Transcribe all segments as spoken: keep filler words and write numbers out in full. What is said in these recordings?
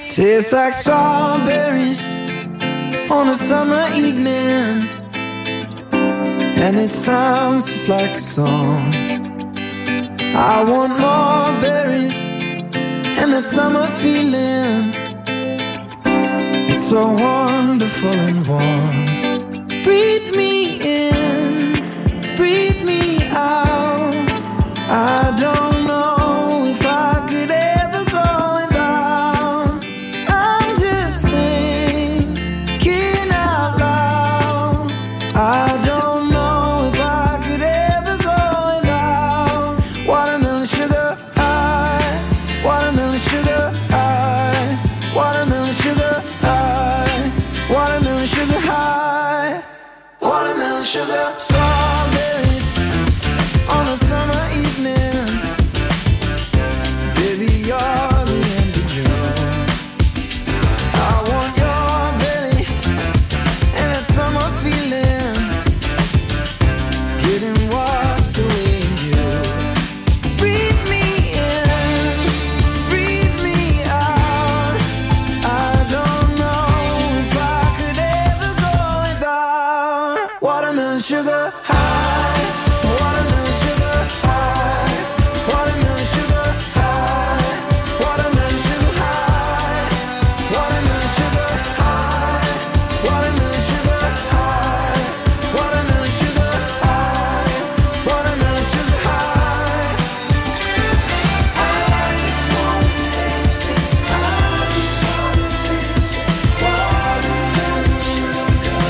Tastes like strawberries on a summer evening, and it sounds just like a song. I want more berries and that summer feeling. It's so wonderful and warm. Breathe me in, breathe me out. I don't know if I could ever go without. I'm just thinking out loud. I don't know if I could ever go without watermelon sugar high, watermelon sugar high, watermelon sugar high, watermelon sugar high, watermelon sugar. Strawberries on a summer evening, baby, you're the end of June. I want your belly and that summer feeling, getting washed away in you. Breathe me in, breathe me out. I don't know if I could ever go without watermelon sugar high, watermelon sugar high, watermelon sugar high, watermelon sugar high, watermelon sugar high, watermelon sugar high, watermelon sugar high, watermelon sugar high. I just wanna taste it, I just wanna taste it, watermelon sugar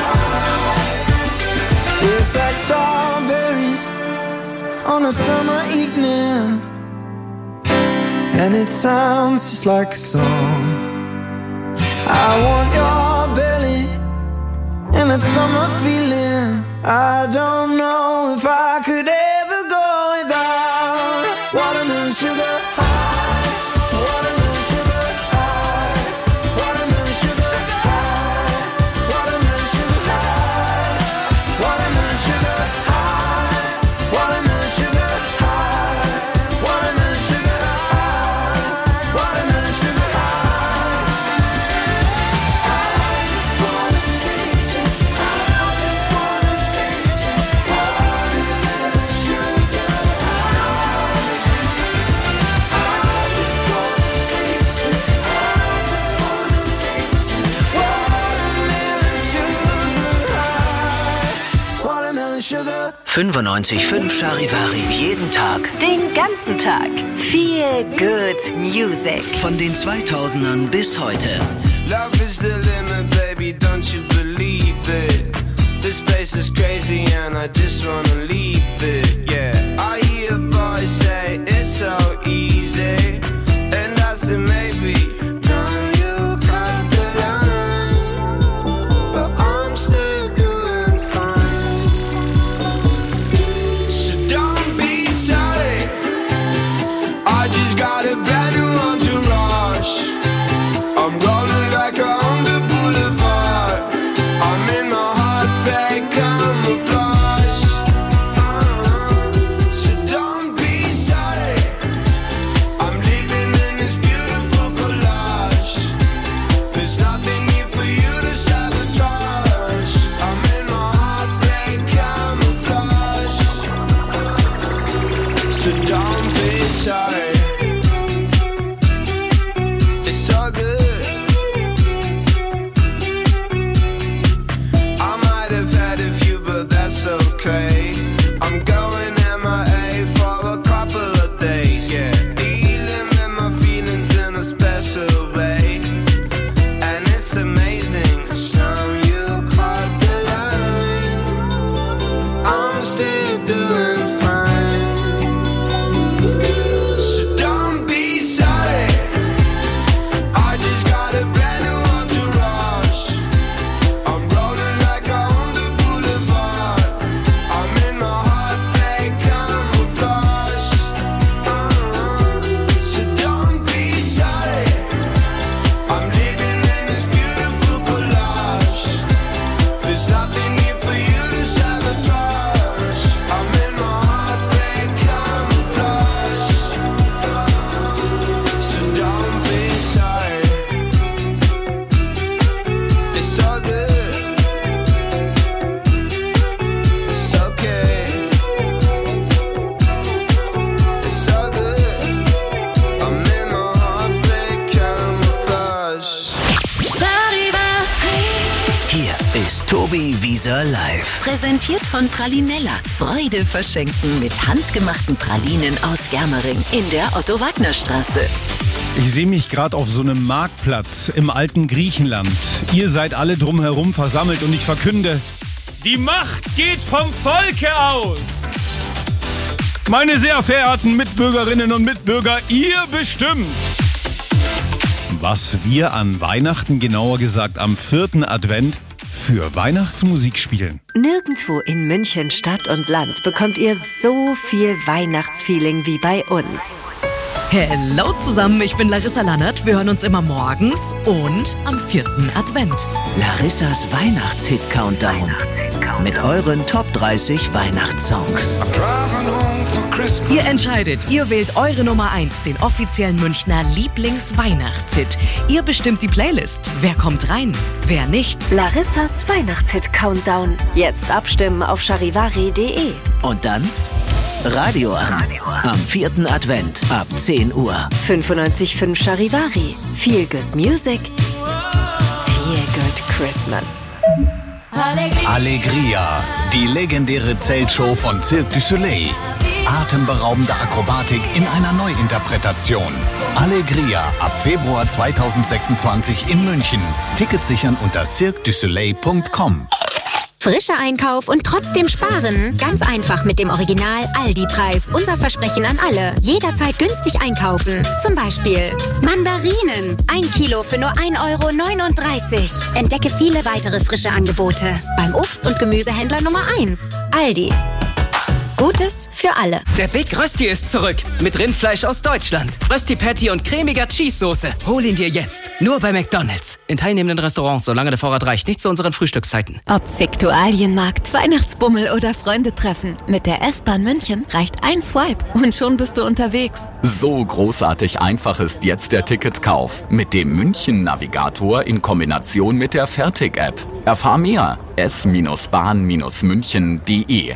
high. Tastes like strawberries on a summer evening, and it sounds just like a song. I want your belly and that summer feeling. I don't know if I could ever go without watermelon sugar high, watermelon sugar high, watermelon sugar high, watermelon sugar high, watermelon sugar high, watermelon sugar high, watermelon sugar high, watermelon sugar high. I just wanna taste it, I just wanna taste it, watermelon sugar high. I just wanna taste it, I just wanna taste it, watermelon sugar high, watermelon sugar. fünfundneunzig Komma fünf Charivari. Jeden Tag. Den ganzen Tag. Feel good music. Von den zweitausendern bis heute. Love is the limit, baby, don't you believe it? This place is crazy and I just wanna leave it, yeah. I hear a voice say it's so easy, and I say maybe, now you cut the line, but I'm still doing fine. So don't be sorry, I just got a brand new entourage. I'm rolling like a on the boulevard. I'm in my heart bag camouflage. Uh-huh. Tobi Wieser live. Präsentiert von Pralinella. Freude verschenken mit handgemachten Pralinen aus Germering in der Otto-Wagner-Straße. Ich sehe mich gerade auf so einem Marktplatz im alten Griechenland. Ihr seid alle drumherum versammelt und ich verkünde, die Macht geht vom Volke aus. Meine sehr verehrten Mitbürgerinnen und Mitbürger, ihr bestimmt, was wir an Weihnachten, genauer gesagt am vierten Advent, für Weihnachtsmusik spielen. Nirgendwo in München Stadt und Land bekommt ihr so viel Weihnachtsfeeling wie bei uns. Hallo zusammen, ich bin Larissa Lannert. Wir hören uns immer morgens und am vierten Advent. Larissas Weihnachtshit-Countdown. Mit euren Top dreißig Weihnachtssongs. Ihr entscheidet, ihr wählt eure Nummer eins, den offiziellen Münchner Lieblings-Weihnachtshit. Ihr bestimmt die Playlist. Wer kommt rein, wer nicht. Larissas Weihnachtshit-Countdown. Jetzt abstimmen auf charivari punkt de. Und dann Radio an. Am vierten Advent ab zehn Uhr. fünfundneunzig Komma fünf Charivari. Feel good music. Feel good Christmas. Alegria, die legendäre Zeltshow von Cirque du Soleil. Atemberaubende Akrobatik in einer Neuinterpretation. Alegria ab Februar zweitausendsechsundzwanzig in München. Tickets sichern unter cirque du soleil punkt com. Frischer Einkauf und trotzdem sparen. Ganz einfach mit dem Original Aldi-Preis. Unser Versprechen an alle. Jederzeit günstig einkaufen. Zum Beispiel Mandarinen. Ein Kilo für nur ein Euro neununddreißig. Entdecke viele weitere frische Angebote. Beim Obst- und Gemüsehändler Nummer eins. Aldi. Gutes für alle. Der Big Rösti ist zurück. Mit Rindfleisch aus Deutschland. Rösti Patty und cremiger Cheese-Soße. Hol ihn dir jetzt. Nur bei McDonald's. In teilnehmenden Restaurants, solange der Vorrat reicht. Nicht zu unseren Frühstückszeiten. Ob Viktualienmarkt, Weihnachtsbummel oder Freunde treffen. Mit der S-Bahn München reicht ein Swipe und schon bist du unterwegs. So großartig einfach ist jetzt der Ticketkauf. Mit dem München-Navigator in Kombination mit der Fertig-App. Erfahr mehr. s bahn münchen punkt de.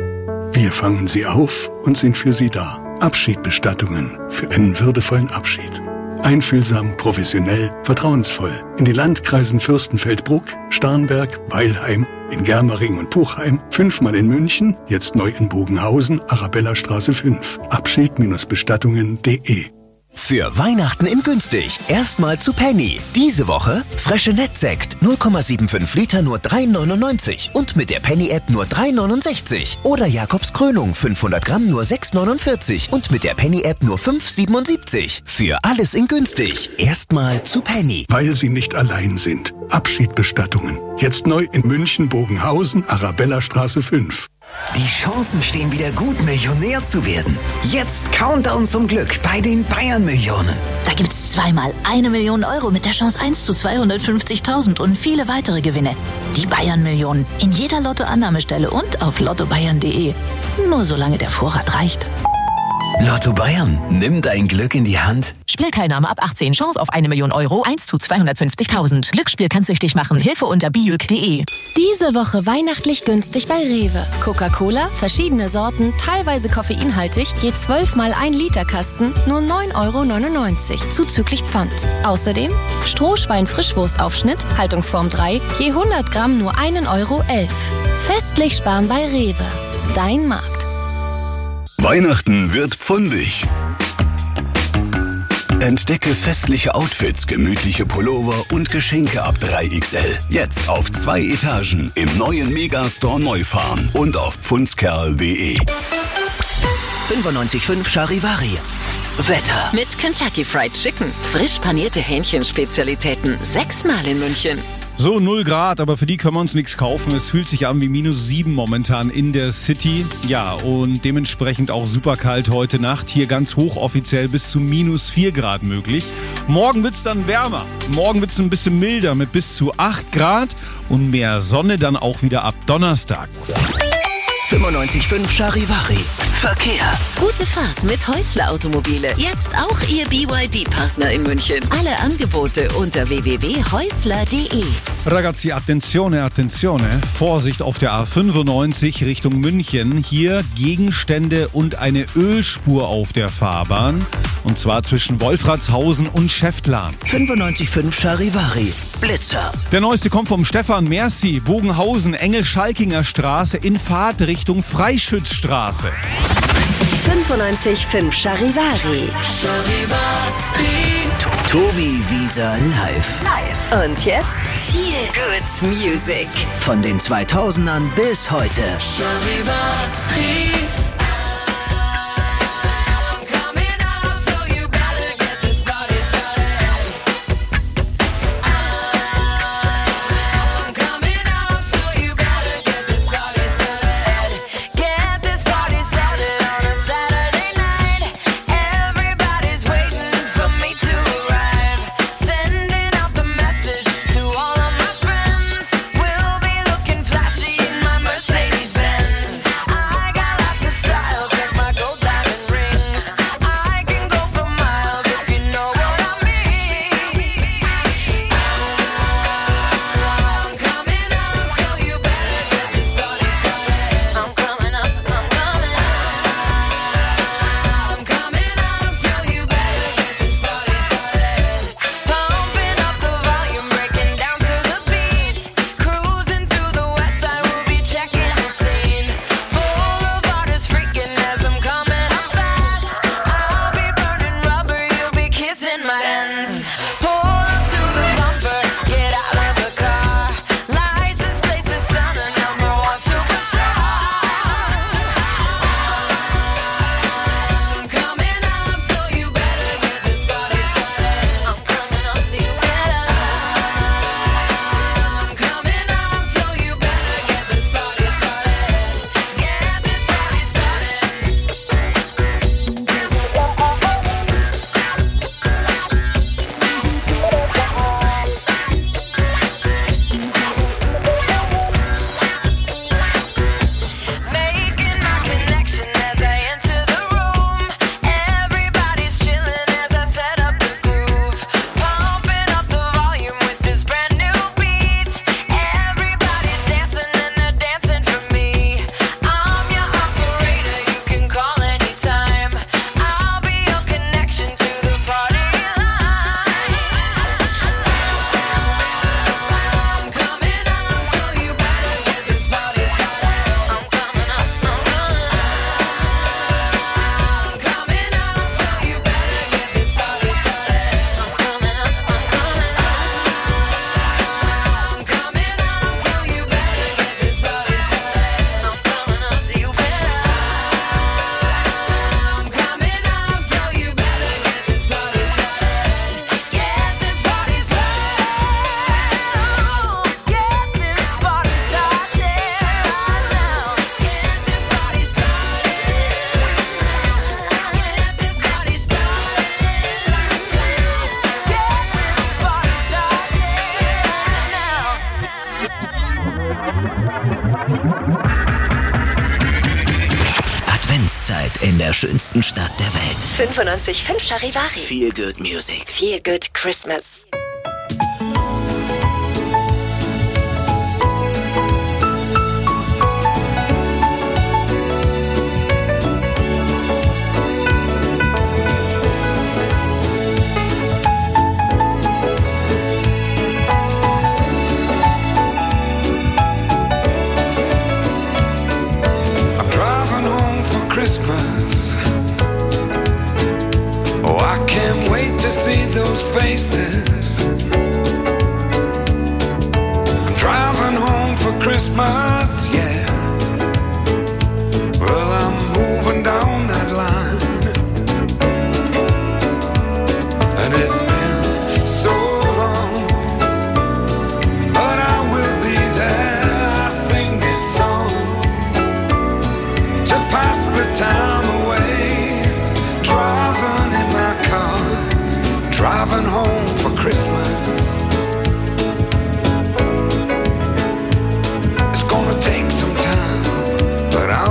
Wir fangen Sie auf und sind für Sie da. Abschiedbestattungen für einen würdevollen Abschied. Einfühlsam, professionell, vertrauensvoll. In den Landkreisen Fürstenfeldbruck, Starnberg, Weilheim, in Germering und Puchheim, fünfmal in München, jetzt neu in Bogenhausen, Arabellastraße fünf. Abschied-Bestattungen punkt de. Für Weihnachten in günstig. Erstmal zu Penny. Diese Woche Freixenet-Sekt null Komma fünfundsiebzig Liter nur drei neunundneunzig und mit der Penny-App nur drei neunundsechzig. Oder Jakobs Krönung fünfhundert Gramm nur sechs neunundvierzig und mit der Penny-App nur fünf siebenundsiebzig. Für alles in günstig. Erstmal zu Penny. Weil Sie nicht allein sind. Abschiedbestattungen. Jetzt neu in München, Bogenhausen, Arabellastraße fünf. Die Chancen stehen wieder gut, Millionär zu werden. Jetzt Countdown zum Glück bei den Bayern-Millionen. Da gibt's zweimal eine Million Euro mit der Chance eins zu zweihundertfünfzigtausend und viele weitere Gewinne. Die Bayern-Millionen in jeder Lottoannahmestelle und auf lotto bayern punkt de. Nur solange der Vorrat reicht. Lotto Bayern, nimm dein Glück in die Hand. Spielteilnahme ab achtzehn. Chance auf eine Million Euro. eins zu zweihundertfünfzigtausend. Glücksspiel kann süchtig machen. Hilfe unter bijuk punkt de. Diese Woche weihnachtlich günstig bei Rewe. Coca-Cola, verschiedene Sorten, teilweise koffeinhaltig, je zwölf mal ein Liter Kasten, nur neun Euro neunundneunzig, zuzüglich Pfand. Außerdem Strohschwein-Frischwurstaufschnitt, Haltungsform drei, je hundert Gramm nur einen Euro elf. Festlich sparen bei Rewe. Dein Markt. Weihnachten wird pfundig. Entdecke festliche Outfits, gemütliche Pullover und Geschenke ab drei X L. Jetzt auf zwei Etagen im neuen Megastore Neufahren und auf pfundskerl punkt de. fünfundneunzig Komma fünf Charivari. Wetter. Mit Kentucky Fried Chicken. Frisch panierte Hähnchenspezialitäten. Sechsmal in München. So, null Grad, aber für die können wir uns nichts kaufen. Es fühlt sich an wie minus sieben momentan in der City. Ja, und dementsprechend auch super kalt heute Nacht. Hier ganz hochoffiziell bis zu minus vier Grad möglich. Morgen wird's dann wärmer. Morgen wird's ein bisschen milder mit bis zu acht Grad und mehr Sonne dann auch wieder ab Donnerstag. fünfundneunzig Komma fünf Charivari. Verkehr. Gute Fahrt mit Häusler Automobile. Jetzt auch Ihr B Y D-Partner in München. Alle Angebote unter w w w punkt häusler punkt de. Ragazzi, attenzione, attenzione. Vorsicht auf der A fünfundneunzig Richtung München. Hier Gegenstände und eine Ölspur auf der Fahrbahn. Und zwar zwischen Wolfratshausen und Schäftlarn. fünfundneunzig Komma fünf Charivari. Blitzer. Der neueste kommt vom Stefan Merci. Bogenhausen, Engel-Schalkinger Straße in Fahrtrichtung Freischützstraße. fünfundneunzig Komma fünf Charivari. Tobi Wieser live. Live. Und jetzt viel Good Music. Von den zweitausendern bis heute. Charivari. Adventszeit in der schönsten Stadt der Welt. fünfundneunzig Komma fünf Charivari. Feel Good Music. Feel Good Christmas. Christmas. Oh, I can't wait to see those faces. I'm driving home for Christmas, yeah. Well, I'm moving down that line, and it's been so long, but I will be there. I sing this song to pass the time away, driving in my car, driving home for Christmas. It's gonna take some time, but I'll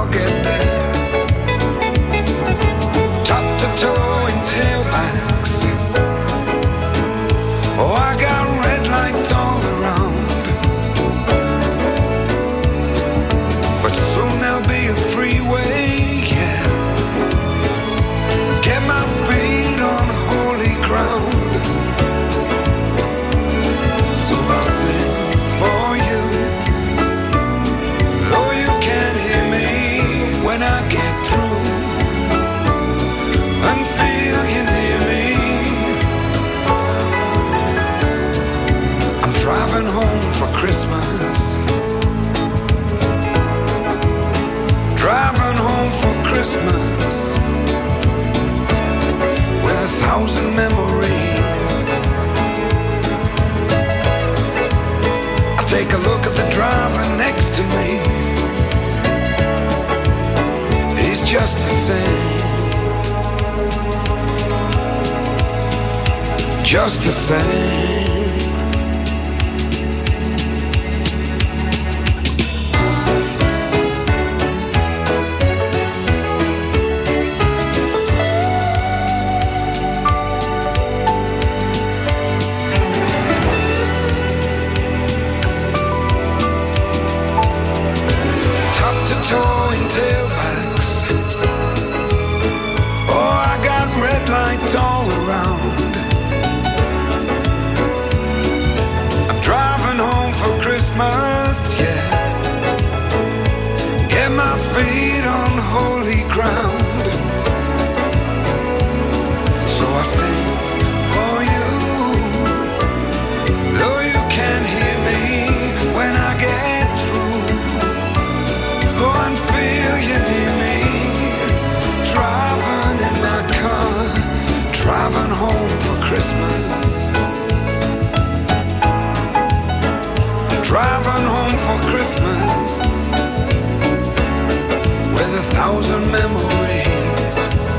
same, just the same. Toe in tailbacks. Oh, I got red lights all around. I'm driving home for Christmas, yeah. Get my feet on holy ground. So I sing for you, though you can't hear me when I get through. Go and feel you near me, driving in my car, driving home for Christmas, driving home for Christmas, with a thousand memories.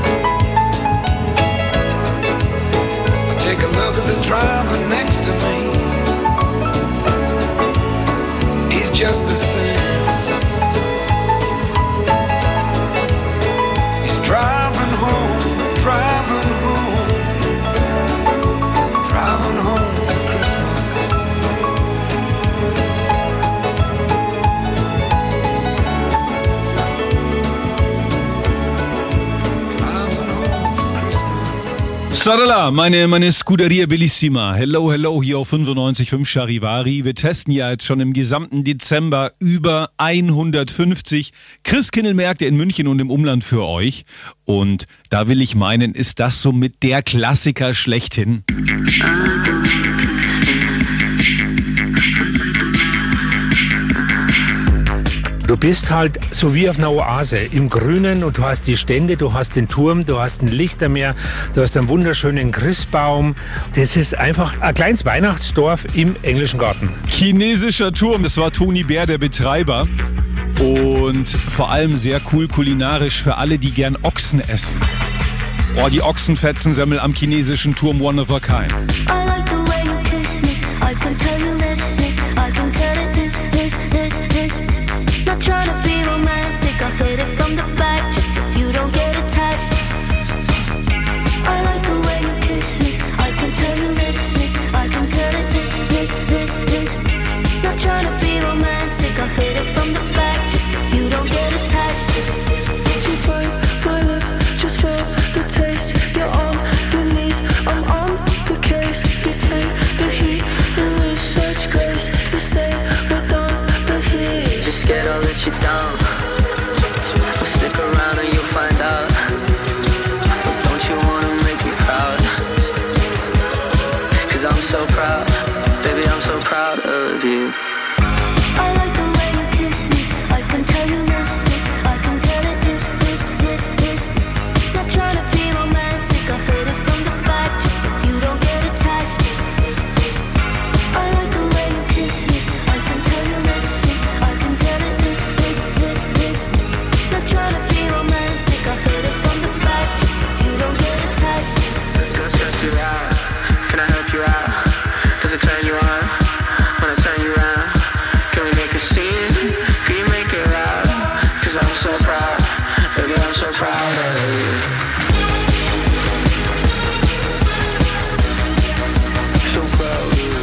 I take a look at the driver next to me, he's just the same. Driving home, driving home, driving home for Christmas. Driving home for Christmas. Sadala, meine, meine Scuderia Bellissima. Hello, hello, hier auf fünfundneunzig Komma fünf Charivari. Wir testen ja jetzt schon im gesamten Dezember über hundertfünfzig Christkindlmärkte in München und im Umland für euch. Und da will ich meinen, ist das somit der Klassiker schlechthin. Du bist halt so wie auf einer Oase im Grünen und du hast die Stände, du hast den Turm, du hast ein Lichtermeer, du hast einen wunderschönen Christbaum. Das ist einfach ein kleines Weihnachtsdorf im englischen Garten. Chinesischer Turm, das war Toni Bär, der Betreiber. Und vor allem sehr cool kulinarisch für alle, die gern Ochsen essen. Oh, die Ochsenfetzensemmel am chinesischen Turm, one of a kind. I like the way you kiss me, I can tell you miss me, I can tell it this, this, this, this. Not trying to be romantic, I hit it from the back just so you don't get attached. I like the way you kiss me, I can tell you miss me, I can tell it this, this, this, this. Not trying to be romantic, I hit it from the back just so you don't get attached. You bite my lip just for the taste. You're on your knees, I'm on the case. You take the heat and with such grace. You say we're done, but he's just scared I'll let you down. Well, stick around and you'll find out. But don't you wanna make me proud? Cause I'm so proud, baby, I'm so proud of you. I like the way you kiss me, I can tell you miss me, I can tell it this, this, this, this. Not trying to be romantic, I hit it from the back just so you don't get attached. I like the way you kiss me, I can tell you miss me, I can tell it this, this, this, this. Not trying to be romantic, I hit it from the back just so you don't get attached. So stress you out, can I help you out? Does it turn you on when I turn you around? Can we make a scene? Can you make it loud? Cause I'm so proud, baby, I'm so proud of you. So proud of you.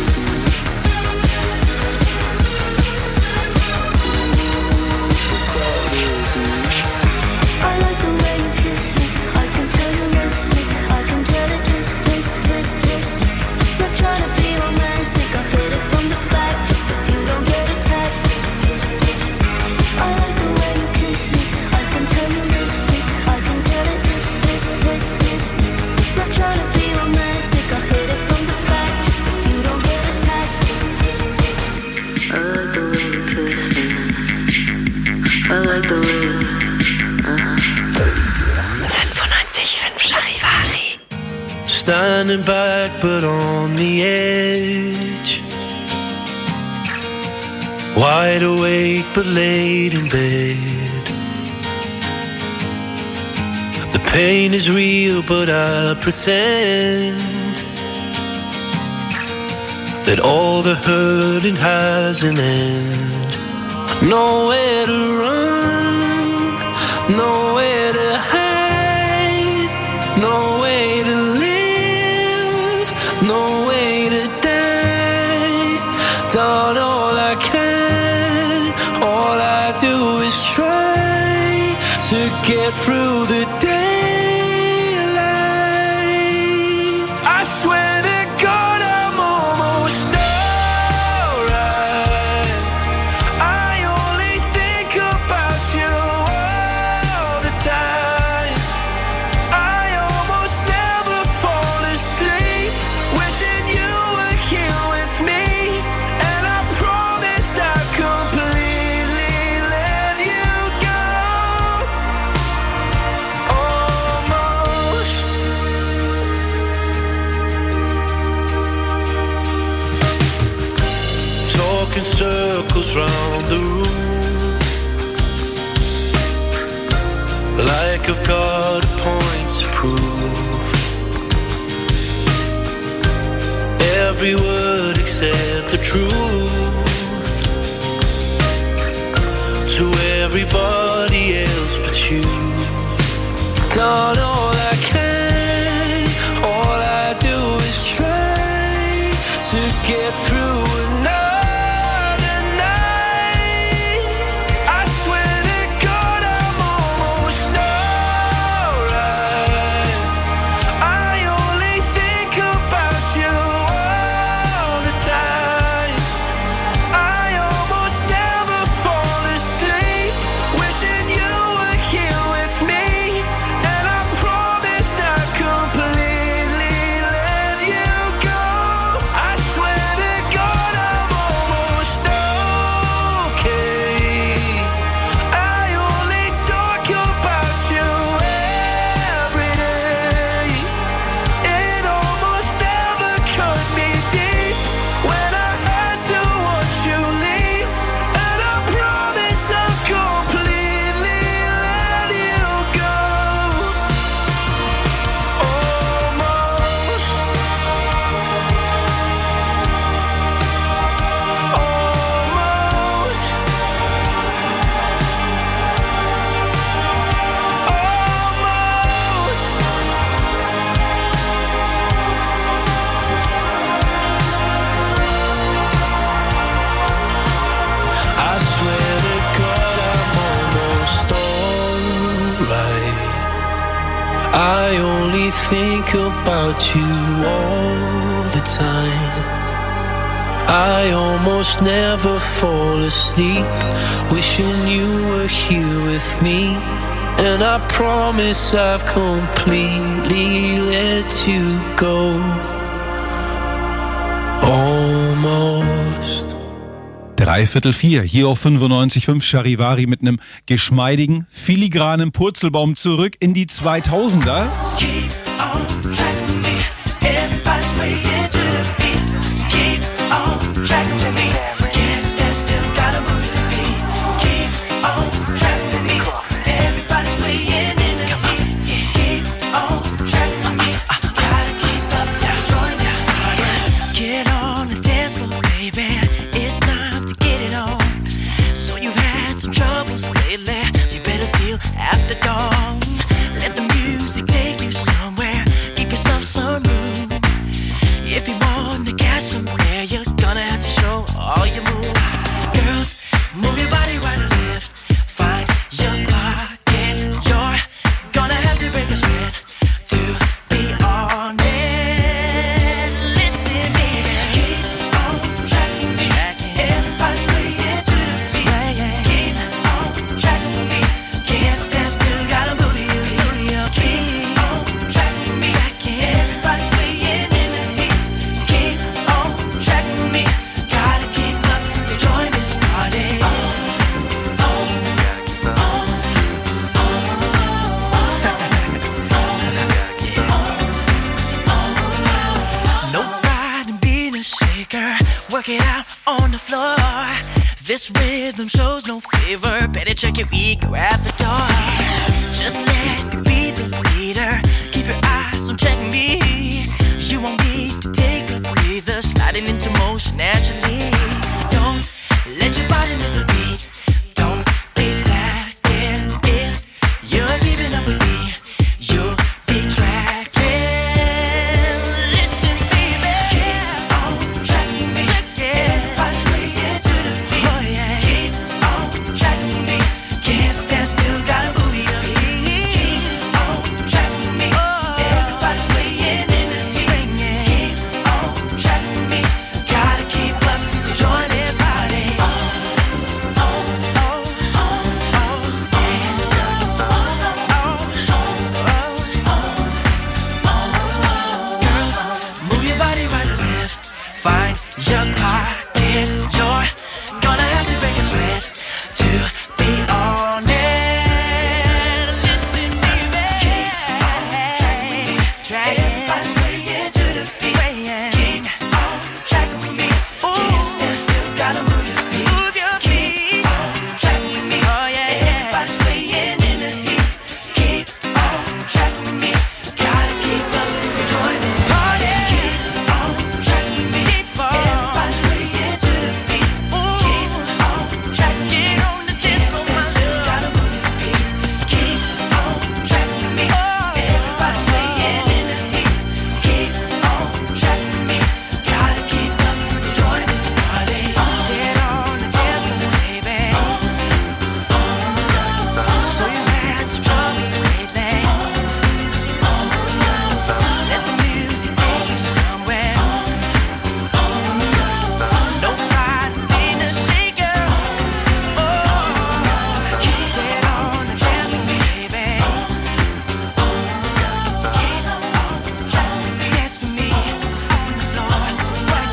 I like the way you kiss me, I can tell you miss me, I can tell it this, this, this, this. Not trying to be romantic, I hit it from the back just so you don't get attached. I like the way you kiss me, I can tell you miss me, I can tell it this, this, this, this. Not trying to be romantic, I hit it from the back just so you don't get attached. I like the way you kiss me. I like the way you, uh-huh. fünfundneunzig Komma fünf Charivari. Standing back but on the edge, wide awake but laid in bed. Pain is real, but I pretend that all the hurting has an end. Nowhere to run, nowhere to hide, no way to live, no way to die. Done all I can, all I do is try to get through the day. I swear to God I'm almost alright. I only think about you all the time. I almost never fall asleep, wishing you were here with me. And I promise I'll completely let you go. Almost. Talking circles round the room, like I've got a point to prove. Every word except the truth to everybody else but you. Done all I can, all I do is try to get through another night. I swear to God I'm almost alright. I only think about you all the time. I almost never fall asleep, wishing you were here with me. And I promise I'll completely let you go. I swear to God I'm almost okay. I only talk about you every day. It almost never cut me deep when I had to watch you leave. And I promise I'll completely let you go. Almost. Almost. Almost. I swear to God I'm almost alright. I only think about you all the time. I almost never fall asleep, wishing you were here with me. And I promise I've completely let you go. Almost. Dreiviertel vier, hier auf fünfundneunzig Komma fünf Charivari mit einem geschmeidigen, filigranen Purzelbaum zurück in die zweitausender. Keep on tracking me. Everybody's way into the beat. Keep on tracking me. Can't stand still, gotta move to the beat. Keep on tracking me. Everybody's way in the beat. Keep on tracking me. Gotta keep up, gotta join this party. Get on the dance floor, baby. It's time to get it on. So you've had some troubles lately. You better deal after dawn. Let the music take you somewhere. Give yourself some room. If you want to catch somewhere, you're gonna have to show all your moves. Girls, move your body right and left. Find your pocket. You're gonna have to break a sweat to be honest. Listen, baby. Keep on tracking me. Everybody's way into the beat. Keep on tracking me. Can't stand still, gotta move to you. Keep on tracking me. Everybody's way in the beat. Keep on tracking me. Gotta keep up to join this party. Oh, oh, oh, oh, oh. No pride in being a shaker. Work it out on the floor. This rhythm shows no favor. Better check your ego at the door. Just let me be the leader. Keep your eyes on checking me. You won't need to take a breather, sliding into motion naturally. Don't let your body miss a beat. Don't be slacking. If you're keeping up with me, you'll be tracking. Listen, baby, keep on tracking me. Everybody's swaying to the beat. Oh yeah, keep on tracking me. Can't stand still, gotta move your feet. Keep on tracking me. Everybody's swaying in the heat. Keep on tracking me. Gotta keep up to join this party. Oh, oh, oh, oh, oh, yeah. Oh, oh, oh, oh. Girls, move your body right or left. Find your pocket. You're gonna have to break a sweat to be on it. Listen, baby. Keep on tracking with me. Everybody's swaying to the beat. Keep on tracking with me. Can't stand still, gotta move your feet. Move your feet. Keep on tracking with me. Oh yeah, yeah. Everybody's swaying in the heat. Keep on tracking with me. Gotta keep up and join this party. Keep on tracking with me. Everybody's swaying to the beat. Keep on tracking. Get on the dance floor, my love. Gotta move your feet. Keep on tracking with me. Everybody's swaying in the heat. Keep on tracking with me. Gotta keep up and join this party. Get on the dance floor, baby. So you've had some troubles lately. Let the music take you somewhere. Nobody being a shaker. Oh, keep it on the dance floor, baby. Keep on trying to dance with me on the floor right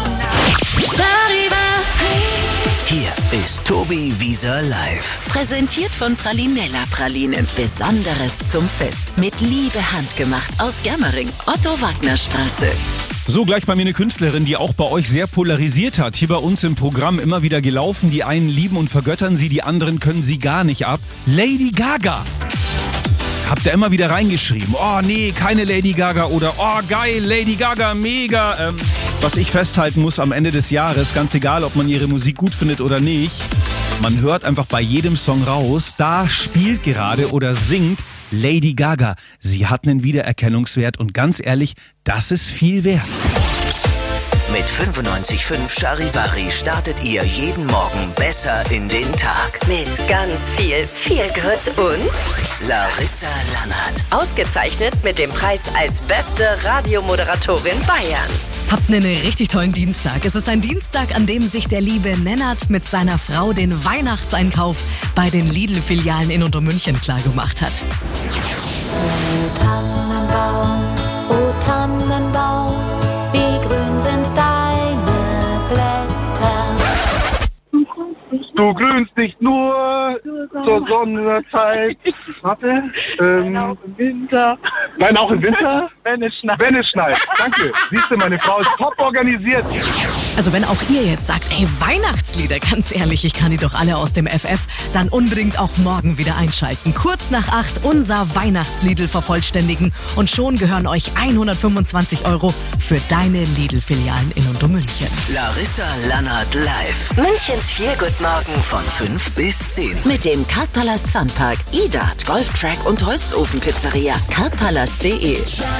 tonight. Hier ist Tobi Wieser live. Präsentiert von Pralinella Pralinen. Besonderes zum Fest. Mit Liebe handgemacht aus Germering. Otto-Wagner-Straße. So, gleich bei mir eine Künstlerin, die auch bei euch sehr polarisiert hat. Hier bei uns im Programm immer wieder gelaufen. Die einen lieben und vergöttern sie, die anderen können sie gar nicht ab. Lady Gaga. Habt ihr immer wieder reingeschrieben. Oh nee, keine Lady Gaga oder oh geil, Lady Gaga, mega. Ähm, was ich festhalten muss am Ende des Jahres, ganz egal, ob man ihre Musik gut findet oder nicht, man hört einfach bei jedem Song raus, da spielt gerade oder singt Lady Gaga. Sie hat einen Wiedererkennungswert und ganz ehrlich, das ist viel wert. Mit fünfundneunzig Komma fünf Charivari startet ihr jeden Morgen besser in den Tag. Mit ganz viel Feelgood und Larissa Lannert. ausgezeichnet mit dem Preis als beste Radiomoderatorin Bayerns. Habt einen richtig tollen Dienstag. Es ist ein Dienstag, an dem sich der liebe Nennert mit seiner Frau den Weihnachtseinkauf bei den Lidl-Filialen in Untermünchen klargemacht hat. O Tannenbaum, o Tannenbaum, wie grün sind deine Blätter. Du grünst nicht nur zur Sonnenzeit. Warte. Ähm, auch im Winter. Nein, auch im Winter? Wenn es schneit. Wenn es schneit. Danke. Siehst du, meine Frau ist top organisiert. Also wenn auch ihr jetzt sagt, ey, Weihnachtslieder, ganz ehrlich, ich kann die doch alle aus dem F F, dann unbedingt auch morgen wieder einschalten. Kurz nach acht unser Weihnachtsliedl vervollständigen und schon gehören euch hundertfünfundzwanzig Euro für deine Lidl-Filialen in Untermünchen. Larissa Lannert live. Münchens Feelgood-Morgen Von fünf bis zehn. Mit dem Kartpalast Funpark, E-Dart, Golftrack und Holzofenpizzeria. kartpalast punkt de.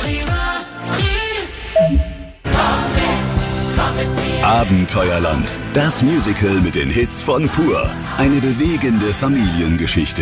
Abenteuerland. Das Musical mit den Hits von Pur. Eine bewegende Familiengeschichte.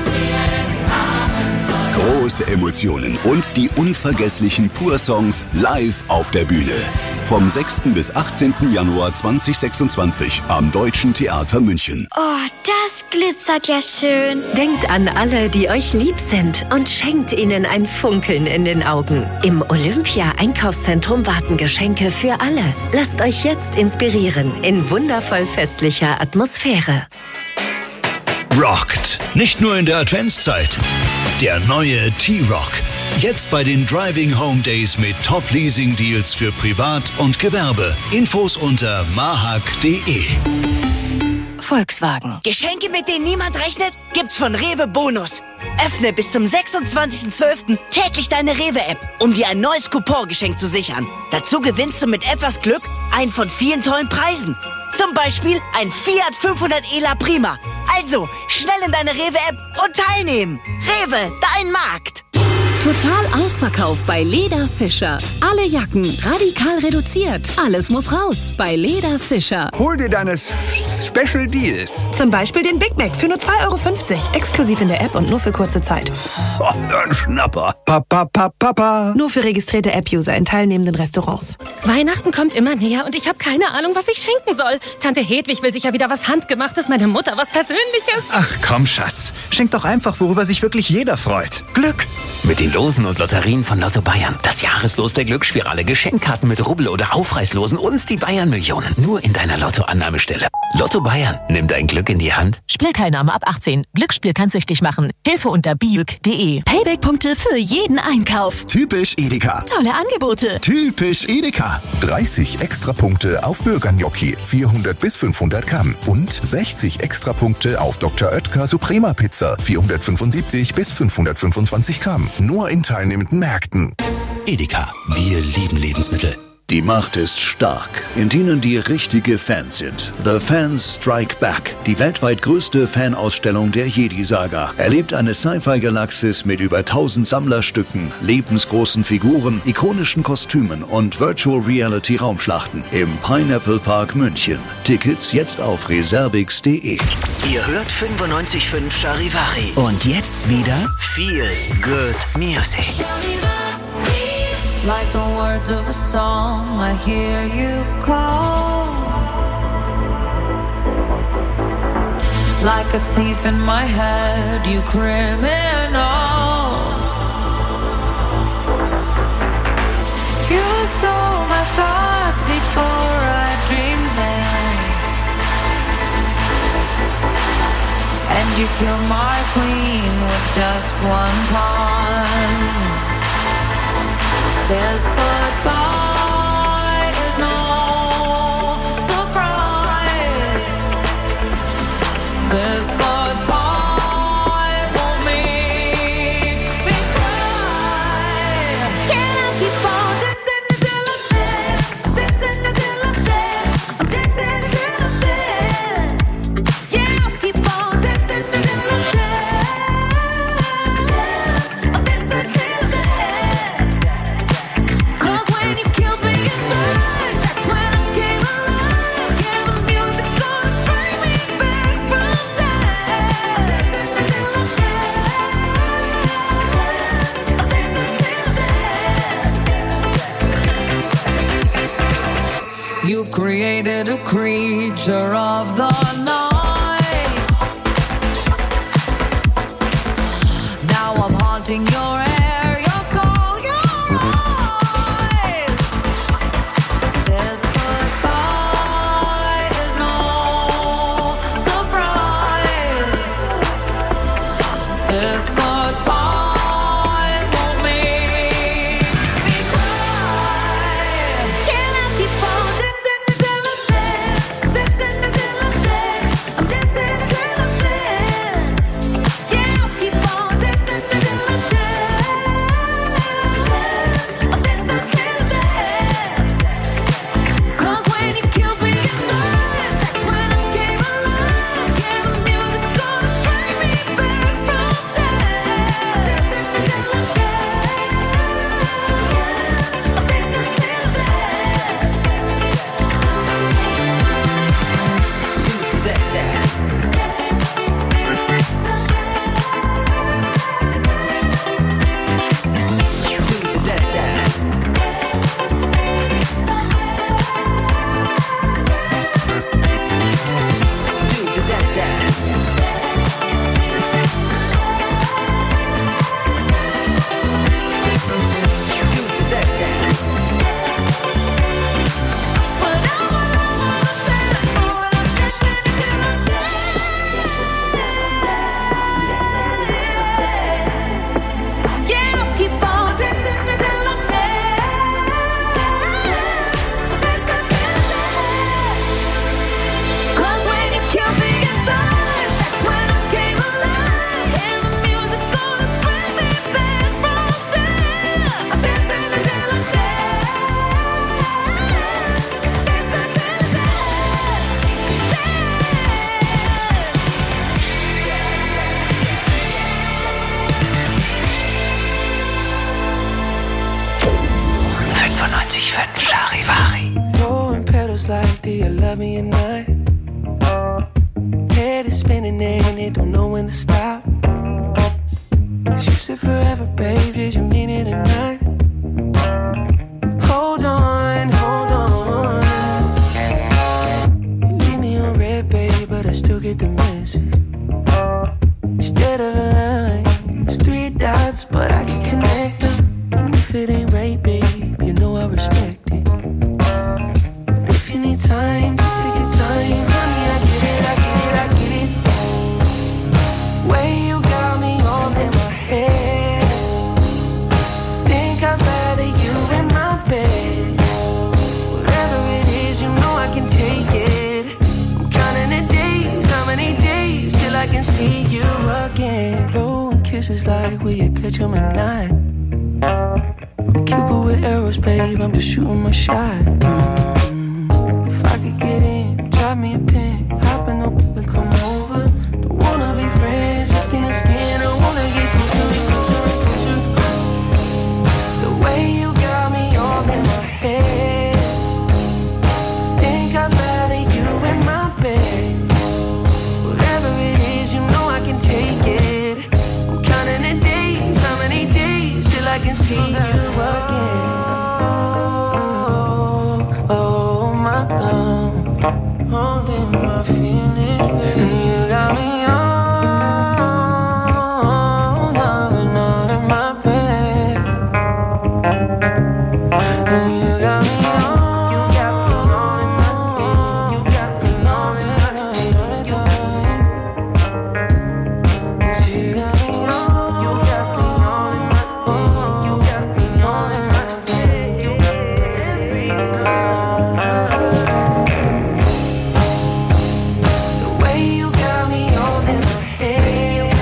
Große Emotionen und die unvergesslichen Pur-Songs live auf der Bühne. Vom sechsten bis achtzehnten Januar zweitausendsechsundzwanzig am Deutschen Theater München. Oh, das glitzert ja schön. Denkt an alle, die euch lieb sind und schenkt ihnen ein Funkeln in den Augen. Im Olympia-Einkaufszentrum warten Geschenke für alle. Lasst euch jetzt inspirieren in wundervoll festlicher Atmosphäre. Rockt. Nicht nur in der Adventszeit. Der neue T-Rock. Jetzt bei den Driving Home Days mit Top-Leasing-Deals für Privat und Gewerbe. Infos unter mahak punkt de. Volkswagen. Geschenke, mit denen niemand rechnet, gibt's von Rewe Bonus. Öffne bis zum sechsundzwanzigsten zwölften täglich deine Rewe-App, um dir ein neues Coupon-Geschenk zu sichern. Dazu gewinnst du mit etwas Glück einen von vielen tollen Preisen. Zum Beispiel ein Fiat fünfhundert Ela Prima. Also, schnell in deine Rewe-App und teilnehmen. Rewe, dein Markt. Total Ausverkauf bei Leder Fischer. Alle Jacken radikal reduziert. Alles muss raus bei Leder Fischer. Hol dir deine Special Deals. Zum Beispiel den Big Mac für nur zwei Euro fünfzig. Exklusiv in der App und nur für kurze Zeit. Oh, ein Schnapper. Papa, papa, papa. Nur für registrierte App-User in teilnehmenden Restaurants. Weihnachten kommt immer näher und ich habe keine Ahnung, was ich schenken soll. Tante Hedwig will sicher wieder was Handgemachtes, meine Mutter was Persönliches. Ach komm, Schatz. Schenk doch einfach, worüber sich wirklich jeder freut. Glück. Mit den Losen und Lotterien von Lotto Bayern. Das Jahreslos der Glücksspirale. Geschenkkarten mit Rubbel- oder Aufreißlosen und die Bayern-Millionen. Nur in deiner Lottoannahmestelle. Lotto Bayern. Nimm dein Glück in die Hand. Spielteilnahme ab achtzehn. Glücksspiel kann süchtig machen. Hilfe unter biüg punkt de. Payback-Punkte für jeden Einkauf. Typisch Edeka. Tolle Angebote. Typisch Edeka. dreißig Extrapunkte auf Bürgergnocchi, vierhundert bis fünfhundert Gramm. Und sechzig Extrapunkte auf Doktor Oetker Suprema Pizza, vierhundertfünfundsiebzig bis fünfhundertfünfundzwanzig Gramm. Nur in teilnehmenden Märkten. Edeka. Wir lieben Lebensmittel. Die Macht ist stark, in denen die richtige Fans sind. The Fans Strike Back, die weltweit größte Fanausstellung der Jedi-Saga. Erlebt eine Sci-Fi-Galaxis mit über tausend Sammlerstücken, lebensgroßen Figuren, ikonischen Kostümen und Virtual Reality Raumschlachten im Pineapple Park München. Tickets jetzt auf reservix punkt de. Ihr hört fünfundneunzig Komma fünf Charivari. Und jetzt wieder Feel Good Music. Like the words of a song, I hear you call. Like a thief in my head, you criminal. You stole my thoughts before I dreamed them. And you killed my queen with just one pawn. This goodbye is no surprise. This goodbye won't make me cry. Can I keep on dancing until I'm dead? Dancing until I'm dead. I'm dancing until I'm dead. Yeah, I'll keep on dancing until I'm dead. I'm dancing till I'm dead. When you killed me inside, that's when I came alive. Yeah, the music's gonna bring me back from death. Dancing until I'm dead. I'm dancing till death. You've created a creature of the night. Now I'm haunting your air, your soul, your eyes. This goodbye is no surprise. This goodbye won't make me cry. Can I keep on dancing until I'm dead? Dancing until I'm dead. I'm dancing until I'm dead. Yeah, I'll keep on dancing until I'm dead. feels like, do you love me or not? Head is spinning and it don't know when to stop. You said forever, babe, did you mean it or not? Hold on, hold on. You leave me on red, babe, but I still get the message. Instead of a line, it's three dots, but I can connect them. And if it ain't right, babe, you know I respect it. But if you need time, just take your time. Honey, I get it, I get it, I get it. Way you got me all in my head. Think I'd rather you in my bed. Whatever it is, you know I can take it. I'm counting the days, how many days till I can see you again. Low and kisses like, will you catch 'em or not? I'm Cupid with arrows, babe, I'm just shooting my shot. Mm. If I could get in, drop me a pin, hop in the whip and come over. Don't wanna be friends, just skin to skin, I wanna get closer, closer, closer. The way you got me all in my head. Think I'd rather you in my bed. Whatever it is, you know I can take it. I'm counting the days, how many days till I can see you again. Oh, oh, my love, holding